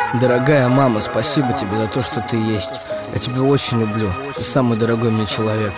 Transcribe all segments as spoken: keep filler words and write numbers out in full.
Дорогая мама, спасибо тебе за то, что ты есть. Я тебя очень люблю. Ты самый дорогой мне человек.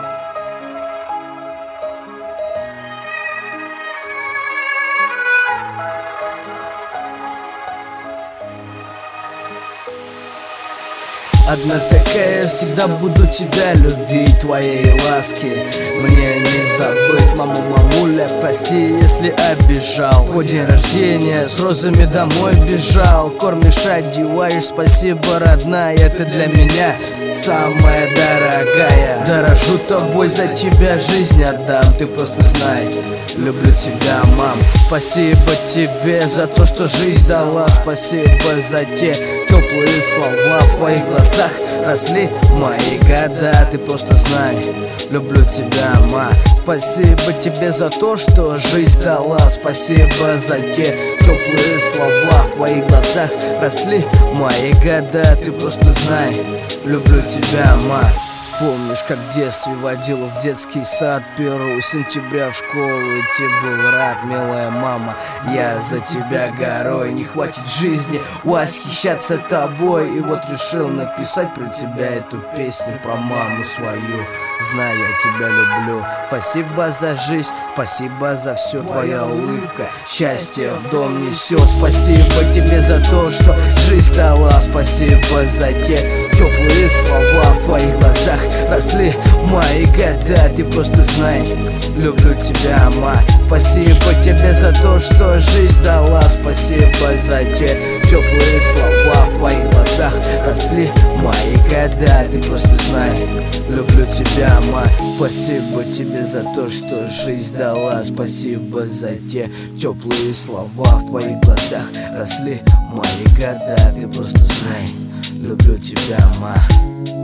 Одна такая, всегда буду тебя любить, твоей ласки мне не забыть. Мама, мамуля, прости, если обижал. Твой день рождения, с розами домой бежал. Кормишь, одеваешь, спасибо, родная. Ты для меня самая дорогая. Дорожу тобой, за тебя жизнь отдам. Ты просто знай, люблю тебя, мам. Спасибо тебе за то, что жизнь дала. Спасибо за те теплые слова. В твоих глазах росли мои года. Ты просто знай, люблю тебя, ма. Спасибо тебе за то, что жизнь дала. Спасибо за те теплые слова. В твоих глазах росли мои года. Ты просто знай, люблю тебя, ма. Помнишь, как в детстве водила в детский сад первого сентября в школу, и ты был рад, милая мама, я за тебя горой. Не хватит жизни восхищаться тобой, и вот решил написать про тебя эту песню, про маму свою. Знай, я тебя люблю. Спасибо за жизнь, спасибо за все, твоя улыбка счастье в дом несет. Спасибо тебе за то, что жизнь дала. Спасибо за те теплые слова. В твоих глазах росли мои года. Ты просто знай, люблю тебя, ма. Спасибо тебе за то, что жизнь дала. Спасибо за те теплые слова. В твоих глазах росли мои года. Ты просто знай, люблю тебя, ма. Спасибо тебе за то, что жизнь дала. Спасибо за те теплые слова. В твоих глазах росли мои года. Ты просто знай, люблю тебя, ма.